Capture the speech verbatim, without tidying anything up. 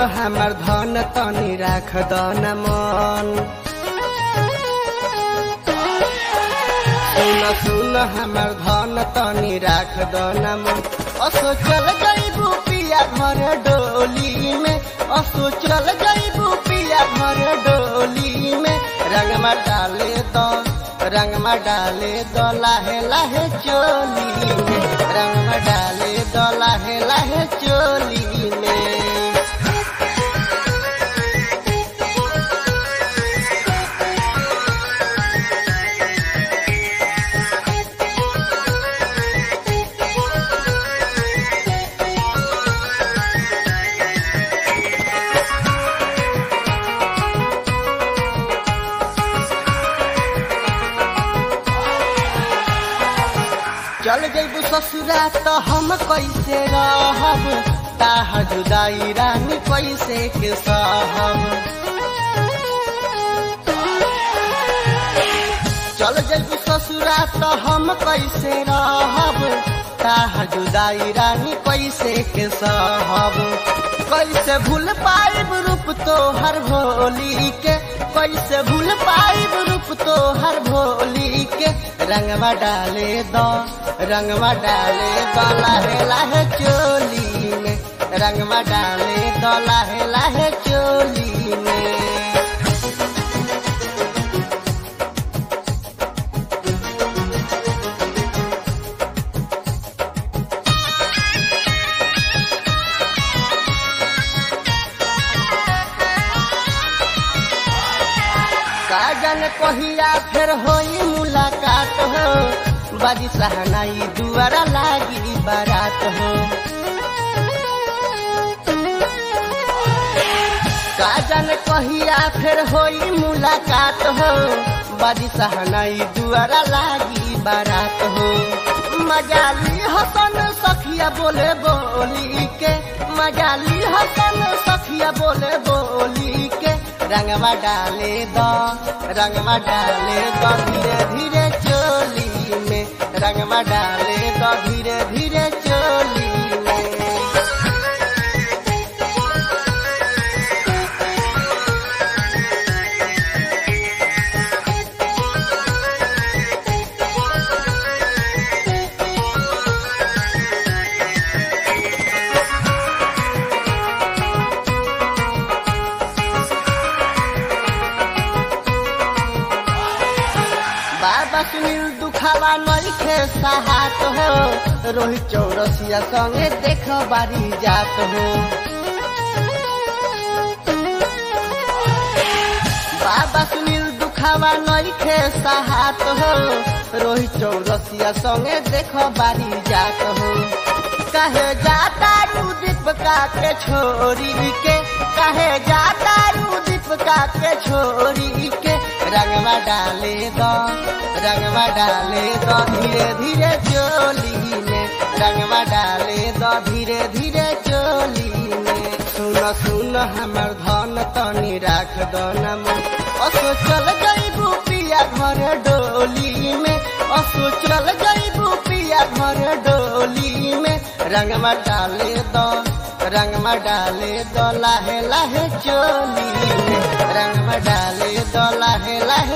हमर धन तनी राख दन मन। सुन सुन हमर धन तनी राख दन मन। असो चल जाइबू पिया घर डोली में, असो चल जाइबू पिया घर डोली में। रंगमा डाले दो रंगमा डाले दो लाहे लाहे चोली में, रंगमा डाले दो लाहे लाहे चोली में। चल जइबू ससुरा तो हम कैसे रहब, ताह जुदाई रानी कैसे के सहब। चल जइबू ससुरा तो हम कैसे रहब, ताह जुदाई रानी कैसे के सहब। कैसे भूल पाइब रूप तो हर भोली के, कैसे भूल पाइब रूप तो हर भोली के। रंगवा डाले दो रंगवा डाले दो लाहे लाहे चोली में, रंगवा डाले दो लाहे लाहे चोली में। काजन कहिया फिर होई मुलाकात हो, बाजी सहनाई दुआरा लागी बारात हो। काजन कहिया फिर होई मुलाकात हो, बाजी सहनाई दुआरा लागी बारात हो। मजाली हसन सखिया बोले बोली के, मजाली हसन सखिया बोले बोली के। रंगवा डाले दो रंगवा डाले दो धीरे धीरे चोली में, रंगवा डाले दो धीरे धीरे चोली में। बाबा सुनील दुखावा नइखे साहत हो, रोहित चौरसिया संगे देख बारी जात हो। बाबा सुनील दुखावा नइखे साहत हो, रोहित चौरसिया संगे देख बारी जात हो। कहे जाता रू दीपका के छोरी के, कहे जाता रू दीपका के छोरी के। रंगवा डाले दो रंगवा डाले दो धीरे धीरे चोली में, रंगवा डाले दो धीरे धीरे चोली में। सुन सुन हमर धन तनी राख दन मन। असो चल जाइबू पिया घर डोली में, असो चल जाइबू पिया घर डोली में। रंगवा डाले दो रंगवा डाले दो लाहे लाहे चोली में, रंगवा डाले दो लाहे लाहे